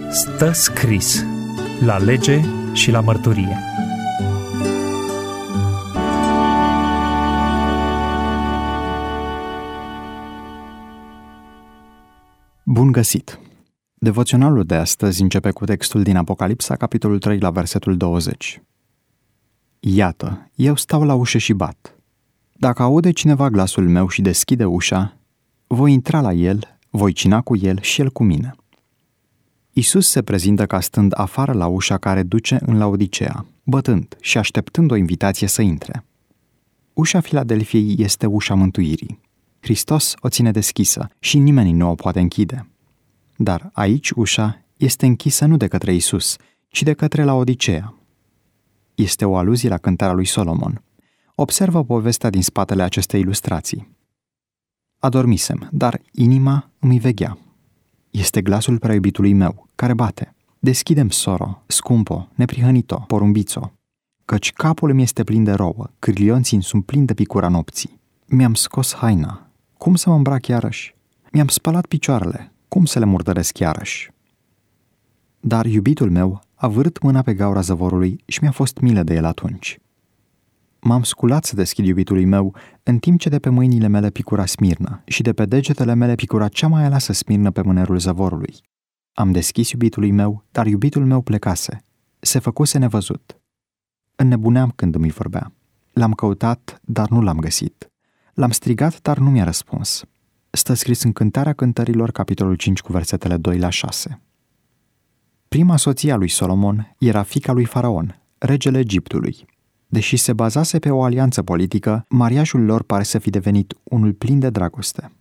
Stă scris la lege și la mărturie. Bun găsit! Devoționalul de astăzi începe cu textul din Apocalipsa, capitolul 3, la versetul 20. Iată, eu stau la ușă și bat. Dacă aude cineva glasul meu și deschide ușa, voi intra la el, voi cina cu el și el cu mine. Iisus se prezintă ca stând afară la ușa care duce în Laodicea, bătând și așteptând o invitație să intre. Ușa Filadelfiei este ușa mântuirii. Hristos o ține deschisă și nimeni nu o poate închide. Dar aici ușa este închisă nu de către Iisus, ci de către Laodicea. Este o aluzie la cântarea lui Solomon. Observă povestea din spatele acestei ilustrații. Adormisem, dar inima îmi veghea. Este glasul prea iubitului meu, care bate. Deschide-mi, soro, scumpo, neprihănito, porumbițo, căci capul îmi este plin de rouă, cârlionții sunt plini de picura nopții. Mi-am scos haina, cum să mă îmbrac iarăși? Mi-am spălat picioarele, cum să le murdăresc iarăși? Dar iubitul meu a vârât mâna pe gaura zăvorului și mi-a fost milă de el atunci. M-am sculat să deschid iubitului meu, în timp ce de pe mâinile mele picura smirnă și de pe degetele mele picura cea mai aleasă smirnă pe mânerul zăvorului. Am deschis iubitului meu, dar iubitul meu plecase. Se făcuse nevăzut. Înnebuneam când îmi vorbea. L-am căutat, dar nu l-am găsit. L-am strigat, dar nu mi-a răspuns. Stă scris în Cântarea Cântărilor, capitolul 5, cu versetele 2 la 6. Prima soție a lui Solomon era fiica lui Faraon, regele Egiptului. Deși se bazase pe o alianță politică, mariajul lor pare să fi devenit unul plin de dragoste.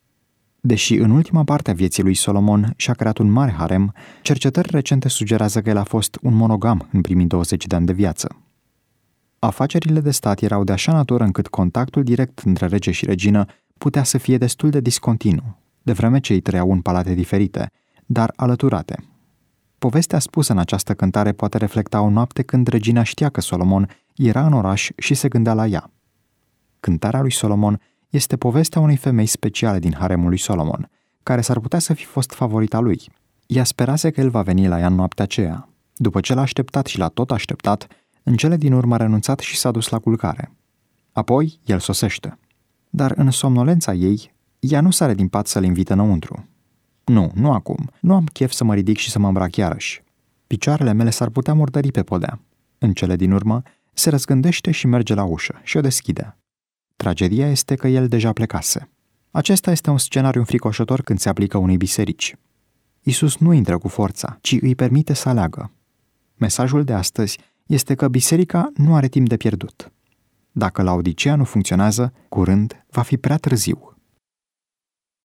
Deși în ultima parte a vieții lui Solomon și-a creat un mare harem, cercetări recente sugerează că el a fost un monogam în primii 20 de ani de viață. Afacerile de stat erau de așa natură încât contactul direct între rege și regină putea să fie destul de discontinu, de vreme ce ei trăiau în palate diferite, dar alăturate. Povestea spusă în această cântare poate reflecta o noapte când regina știa că Solomon era în oraș și se gândea la ea. Cântarea lui Solomon este povestea unei femei speciale din haremul lui Solomon, care s-ar putea să fi fost favorita lui. Ea sperase că el va veni la ea în noaptea aceea. După ce l-a așteptat și l-a tot așteptat, în cele din urmă a renunțat și s-a dus la culcare. Apoi, el sosește. Dar în somnolența ei, ea nu sare din pat să-l invite înăuntru. Nu acum. Nu am chef să mă ridic și să mă îmbrac iarăși. Picioarele mele s-ar putea murdări pe podea. În cele din urmă, se răzgândește și merge la ușă și o deschide. Tragedia este că el deja plecase. Acesta este un scenariu înfricoșător când se aplică unei biserici. Iisus nu intră cu forța, ci îi permite să aleagă. Mesajul de astăzi este că biserica nu are timp de pierdut. Dacă Laodicea nu funcționează, curând va fi prea târziu.